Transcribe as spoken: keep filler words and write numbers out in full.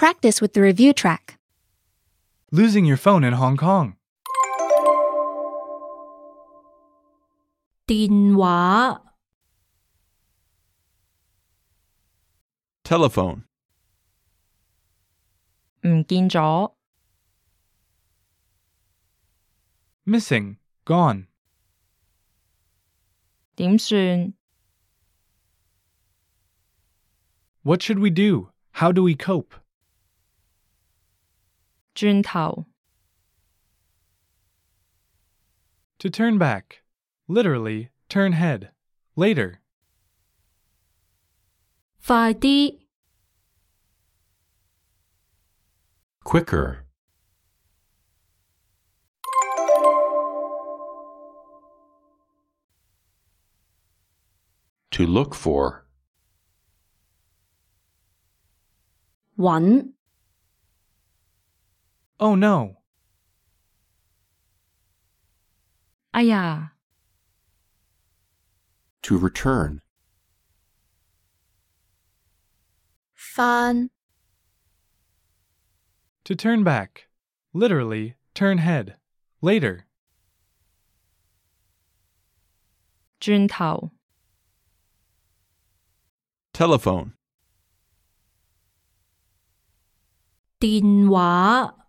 practice with the review track. Losing your phone in Hong Kong. 電話 Telephone. 唔見咗 Missing. Gone. 點算 What should we do? How do we cope? 轉頭 To turn back. Literally, turn head. Later. 快啲 Quicker. To look for. 揾 Oh no. 哎呀 To return. 返 To turn back. Literally, turn head. Later. 轉頭 Telephone. 電話